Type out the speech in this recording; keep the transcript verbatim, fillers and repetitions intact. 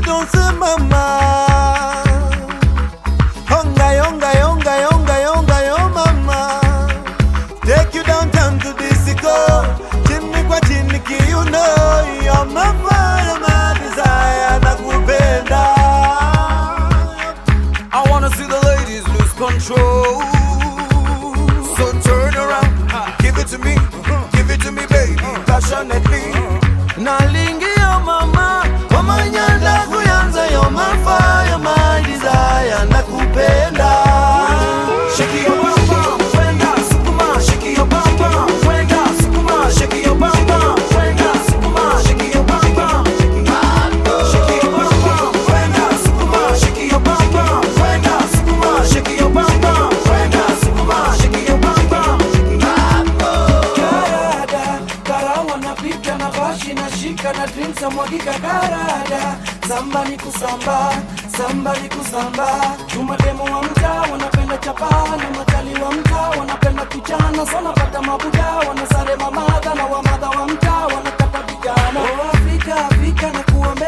don't say mama. Honga, yonga, yonga, yonga, yonga, yo mama. Take you downtown to disco. Chini kwa chini ki you know. You're my fire, my desire, nakupenda. I wanna see the ladies lose control. So turn around, give it to me, give it to me baby, passionately. Nalingi yo mama, mama nyanda kuyanza. You're my fire, my desire, nakupenda. Shake your bum bum, wenda sukuma. Shake your bum bum, wenda sukuma. Shake your bum bum, wenda sukuma. Shake your bum bum, shake your bum bum, wenda sukuma. Shake your bum bum, wenda sukuma. Shake your bum bum, wenda sukuma. Shake your bum bum. Karada, karawa na pika na bashi na shika na drinks ya mwagika karada. Samba ni kusamba, samba ni kusamba. Tumademo wa mtaa wanapenda chapa na matali wa mtaa wanapenda kuchana. So napata mabuda wanasare mamadha na wamadha wa mtaa wanataka vijana. Oh Afrika, Afrika na kuombe